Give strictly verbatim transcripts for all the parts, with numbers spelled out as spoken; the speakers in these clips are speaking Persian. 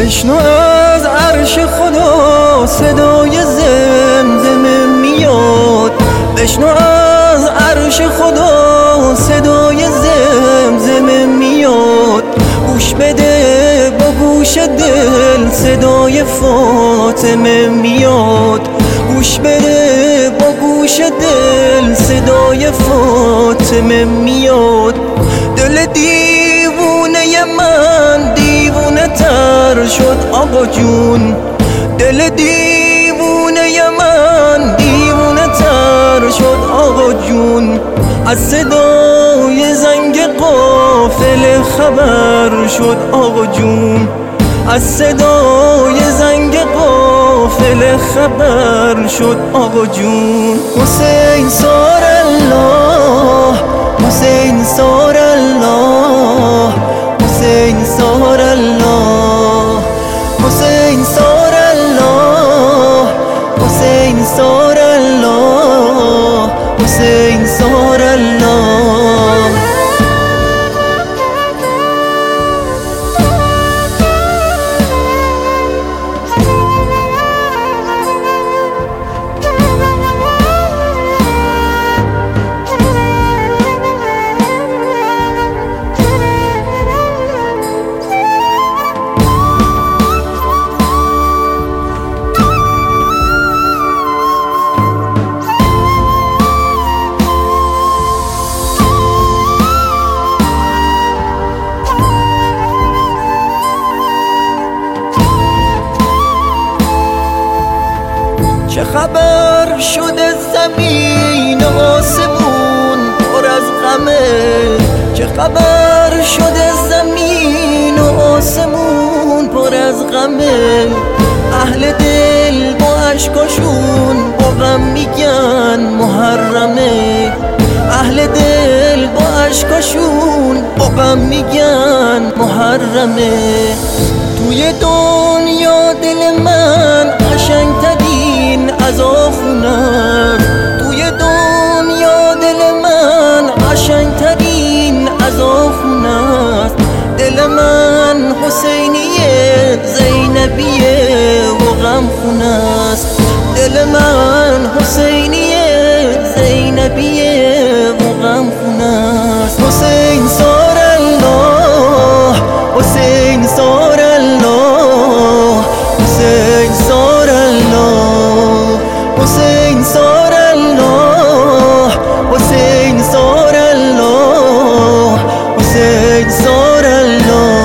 بشنو از عرش خدا صدای زمزمه میاد، بشنو از عرش خدا صدای زمزمه میاد. گوش بده با گوش دل صدای فاطمه میاد، گوش بده با گوش دل صدای فاطمه میاد. دل دیوونه من دیوونه تر شد آقا جون، دل دیوونه من دیوونه تر شد آقا جون. از صدای زنگ قافله خبر شد آقا جون، از صدای زنگ قافله خبر شد آقا جون. حسین سار الله، حسین سار الله، حسین سار الله، حسین سار الله، حسین سار الله، حسین سار الله. چه خبر شده زمین و آسمون پر از غمه، چه خبر شده زمین و آسمون پر از غمه. اهل دل با عشقاشون با غم میگن محرمه، اهل دل با عشقاشون با غم میگن محرمه. توی دنیا دل من قشنگترین از آخونه، توی دنیا دل من قشنگترین از آخونه. دل من حسینیه زینبیه و غم خونه است، دل من حسینیه زینبیه و غم خونه است. حسین سار الله، حسین سار الله، حسین سار الله، حسین سار الله، حسین سار الله، حسین سار الله.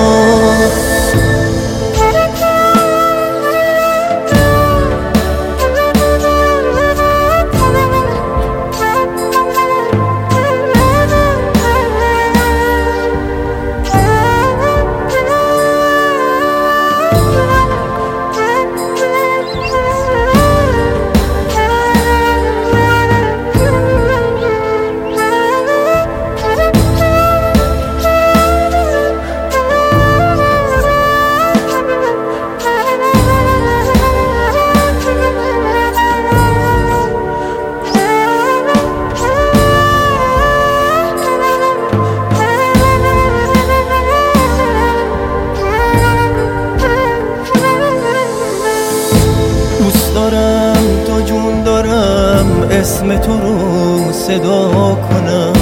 دوست دارم تا جون دارم اسم تو رو صدا کنم،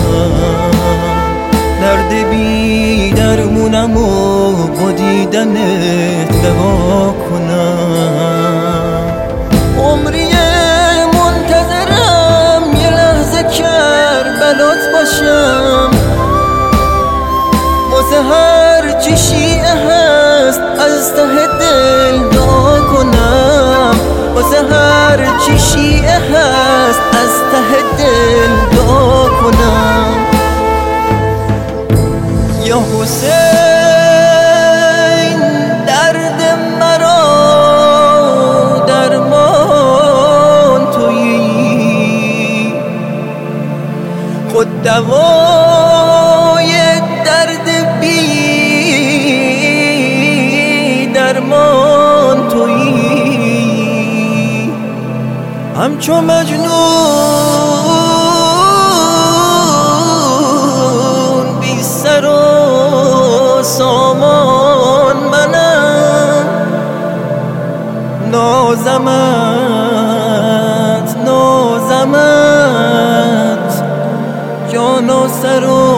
درد بی درمونم و با دیدنت دوا کنم. عمری منتظرم یه لحظه کربلات باشم، واسه هر چی شیعه هست از ته دل دعا کنم، واسه هر چی شیعه هست از ته دل دعا کنم. یا حسین درد مرا درمان تویی، خود دوای درد بی درمان تویی. همچو مجنون بی سر و سامان منم، نازمت نازمت یا ناصر